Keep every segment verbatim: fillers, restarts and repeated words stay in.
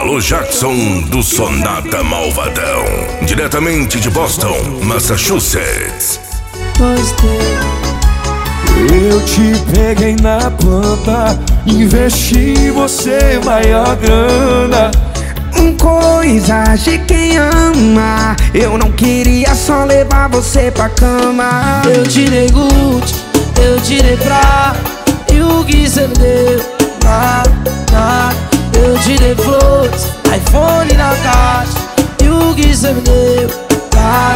Alô Jackson do Sonata Malvadão, diretamente de Boston, Massachusetts. Eu te peguei na planta, investi em você maior grana. Coisas de quem ama, eu não queria só levar você pra cama. Eu te dei Gucci, eu te dei pra, e o que cê me deu? Nada, nada. Eu te dei flores, iPhone na caixa, e o que cê me deu? Nada,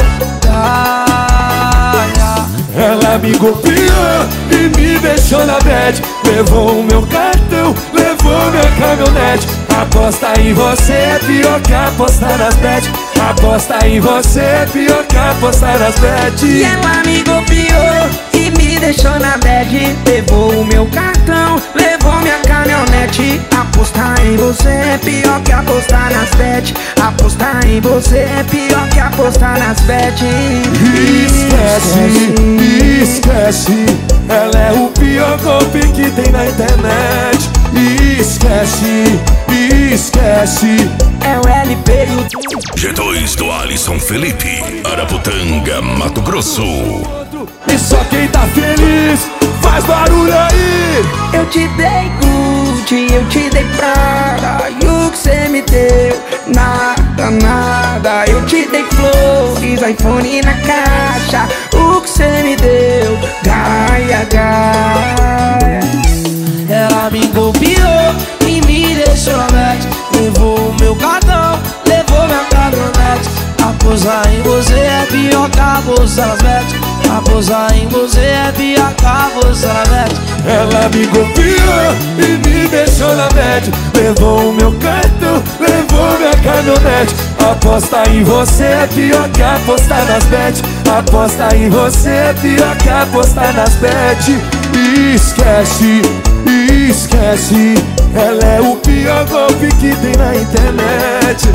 nada. Ela me golpeou e me deixou na bad, levou o meu cartão, levou minha caminhonete. Aposta em você é pior que apostar nas bet. Aposta em você é pior que apostar nas bet. E ela me golpeou e me deixou na bad, levou o meu cartão, levou minha caminhonete. Apostar em você é pior que apostar nas bet. Apostar em você é pior que apostar nas bet. Esquece, esquece, ela é o pior golpe que tem na internet. Esquece, esquece, é o L P e o G dois do Alisson Felipe, Araputanga, Mato Grosso. E só quem tá feliz faz barulho aí. Eu te dei Gucci, eu te dei Prada, e o que cê me deu? Nada, nada. Eu te dei flores, iPhone na caixa, o que cê me deu? Gaia, gaia. Ela me golpeou e me deixou na net, levou o meu cartão, levou minha caminhonete. Apostar em você é pior que apostar nas bet. Apostar em você é pior que apostar nas bet. Ela me golpeou e me deixou na bad, levou o meu cartão, levou minha caminhonete. Aposta em você é pior que apostar nas bet. Aposta em você é pior que apostar nas bet. Esquece, esquece, ela é o pior golpe que tem na internet.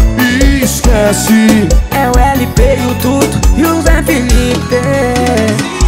Esquece, é o L P e o Tuto e o Zé Felipe.